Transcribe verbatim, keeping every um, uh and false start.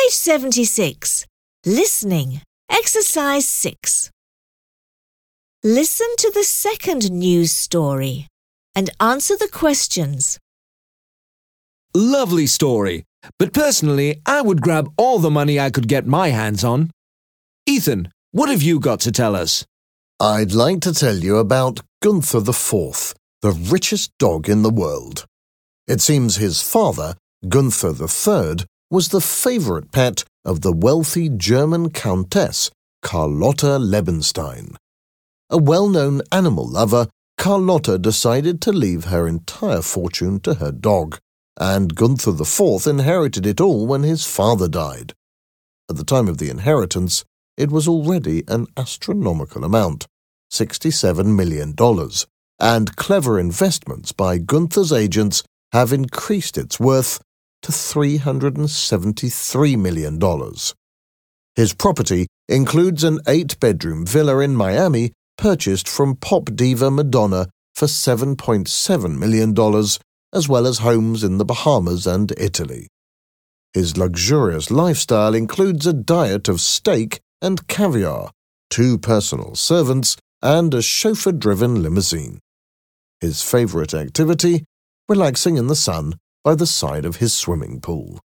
Page seventy-six. Listening. Exercise six. Listen to the second news story and answer the questions. Lovely story, but personally, I would grab all the money I could get my hands on. Ethan, what have you got to tell us? I'd like to tell you about Gunther the Fourth, the richest dog in the world. It seems his father, Gunther the Third, was the favourite pet of the wealthy German countess, Carlotta Lebenstein. A well-known animal lover, Carlotta decided to leave her entire fortune to her dog, and Gunther the Fourth inherited it all when his father died. At the time of the inheritance, it was already an astronomical amount, sixty-seven million dollars, and clever investments by Gunther's agents have increased its worth to three hundred seventy-three million dollars. His property includes an eight-bedroom villa in Miami purchased from pop diva Madonna for seven point seven million dollars, as well as homes in the Bahamas and Italy. His luxurious lifestyle includes a diet of steak and caviar, two personal servants, and a chauffeur-driven limousine. His favorite activity? Relaxing in the sun by the side of his swimming pool.